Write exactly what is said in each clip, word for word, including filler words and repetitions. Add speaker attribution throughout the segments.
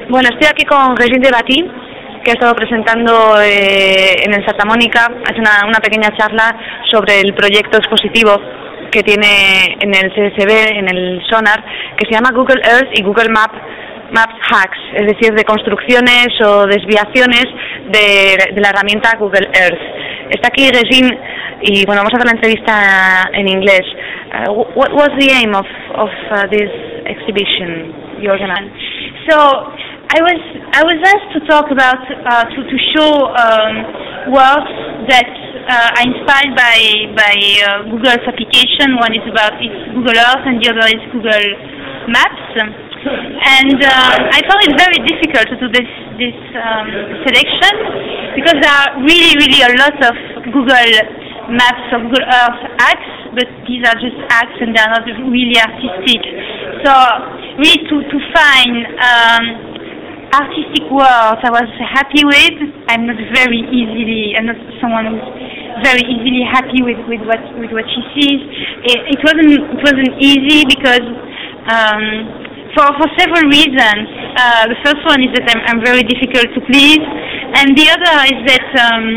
Speaker 1: Bueno, estoy aquí con Régine Debatty, que ha estado presentando eh, en el Santa Mónica. Ha hecho una, una pequeña charla sobre el proyecto expositivo que tiene en el C S B, en el Sonar, que se llama Google Earth y Google Map, Maps Hacks, es decir, de construcciones o desviaciones de, de la herramienta Google Earth. Está aquí Régine y bueno, vamos a hacer la entrevista en inglés. Uh, what was the aim of, of uh, this exhibition you organized?
Speaker 2: So I was I was asked to talk about uh, to to show um, works that uh, are inspired by by uh, Google's application. One is about it's Google Earth and the other is Google Maps. And uh, I found it very difficult to do this this um, selection because there are really really a lot of Google Maps or Google Earth hacks, but these are just hacks and they are not really artistic. So really to to find um, artistic works I was happy with. I'm not very easily, I'm not someone who's very easily happy with, with what with what she sees. It, it wasn't it wasn't easy because um, for for several reasons. Uh, the first one is that I'm I'm very difficult to please, and the other is that um,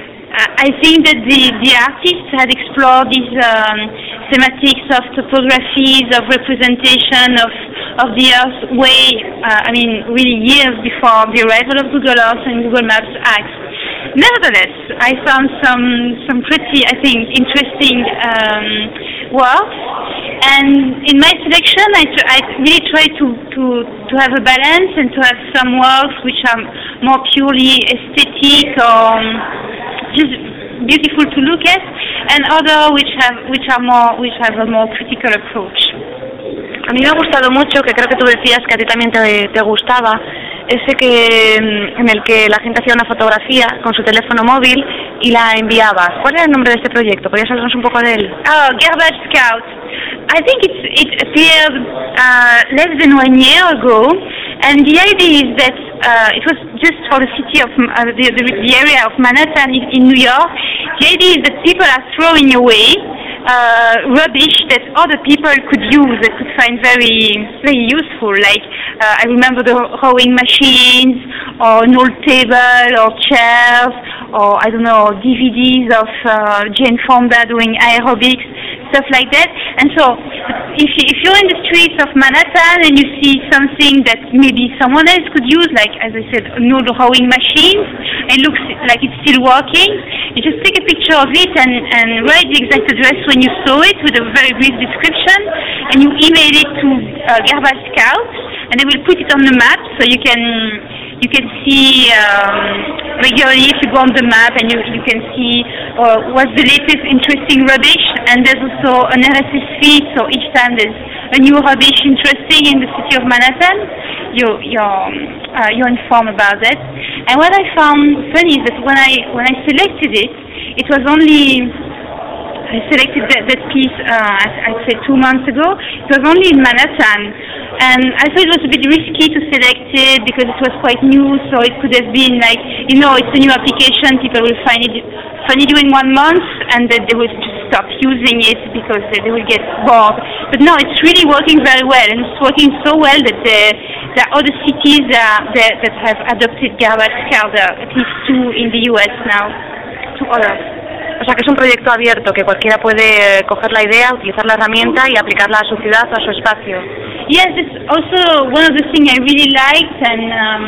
Speaker 2: I think that the the artists had explored these um, thematics of topographies, of representation of of the Earth way, uh, I mean, really years before the arrival of Google Earth and Google Maps hacks. Nevertheless, I found some some pretty, I think, interesting um, works, and in my selection, I, tr I really try to, to to have a balance and to have some works which are more purely aesthetic or just beautiful to look at, and other which have which are more which have a more critical approach.
Speaker 1: A mí me ha gustado mucho, que creo que tú decías que a ti también te, te gustaba, ese que en el que la gente hacía una fotografía con su teléfono móvil y la enviaba. ¿Cuál era el nombre de este proyecto? ¿Podrías hablarnos un poco de él?
Speaker 2: Oh, Garbage Scout. I think it's, it appeared uh, less than one year ago, and the idea is that uh, it was just for the city of uh, the, the, the area of Manhattan in New York. The idea is that people are throwing away Uh, rubbish that other people could use, that could find very, very useful. Like uh, I remember the rowing machines, or an old table, or chairs, or I don't know, D V Ds of uh, Jane Fonda doing aerobics, stuff like that. And so, if you, if you're in the streets of Manhattan and you see something that maybe someone else could use, like as I said, an old rowing machine, it looks like it's still working, you just take a picture of it and, and write the exact address when you saw it with a very brief description, and you email it to uh, Garbage Scout, and they will put it on the map so you can you can see um, regularly if you go on the map, and you, you can see uh, what's the latest interesting rubbish. And there's also an R S S feed, so each time there's a new rubbish interesting in the city of Manhattan, you, you're, uh, you're informed about that. And what I found funny is that when I when I selected it, it was only I selected that, that piece, uh, I'd say two months ago. It was only in Manhattan, and I thought it was a bit risky to select it because it was quite new, so it could have been like, you know, it's a new application, people will find it funny during one month, and then they will just stop using it because they, they will get bored. But no, it's really working very well, and it's working so well that there, there are other cities that, that, that have adopted Garbage Scout, at least two in the U S now, two others.
Speaker 1: O sea que es un proyecto abierto, que cualquiera puede coger la idea, utilizar la herramienta y aplicarla a su ciudad o a su espacio.
Speaker 2: Yes, it's also one of the things I really liked and um,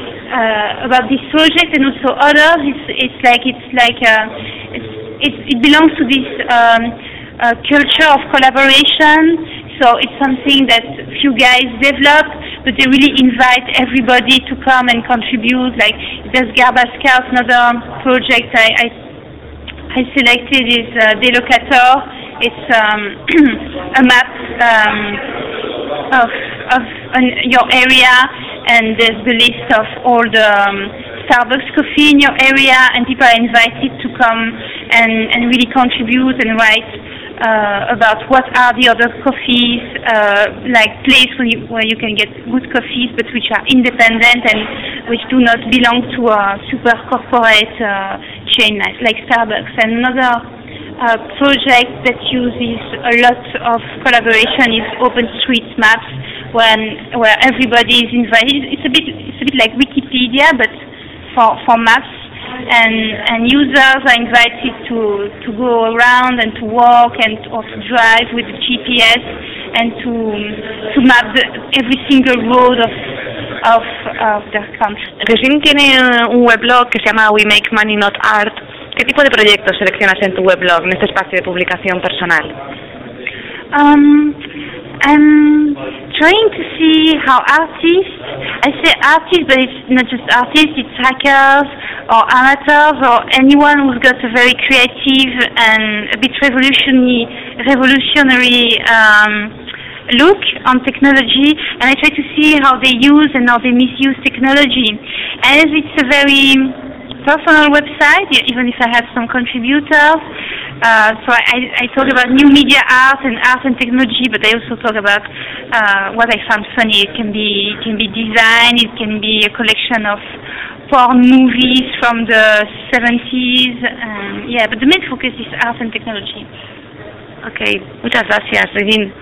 Speaker 2: uh, about this project and also others. It's it's like it's like uh, it's, it it belongs to this um, uh, culture of collaboration. So it's something that few guys develop, but they really invite everybody to come and contribute. Like there's Garbage Scout, another project I. I I selected is uh, Delocator. It's um, a map um, of, of an, your area, and there's the list of all the um, Starbucks coffee in your area, and people are invited to come and, and really contribute and write uh, about what are the other coffees, uh, like place where you, where you can get good coffees, but which are independent and which do not belong to a super corporate uh, chain like Starbucks. And another uh, project that uses a lot of collaboration is OpenStreetMaps, when where everybody is invited. It's a bit it's a bit like Wikipedia, but for for maps. And and users are invited to to go around and to walk and or to drive with the G P S and to to map the, every single road of of of their country.
Speaker 1: Regine tiene un weblog que se llama We Make Money Not Art. ¿Qué tipo de proyectos seleccionas en tu weblog, en este espacio de publicación personal?
Speaker 2: Um, I'm trying to see how artists, I say artists, but it's not just artists, it's hackers or amateurs or anyone who's got a very creative and a bit revolutionary, revolutionary um, look on technology, and I try to see how they use and how they misuse technology. As it's a very personal website, even if I have some contributors. Uh, so I, I talk about new media art and art and technology, but I also talk about uh, what I found funny. It can be it can be design, it can be a collection of porn movies from the seventies. Um, yeah, but the main focus is art and technology.
Speaker 1: Okay, muchas gracias, Regine.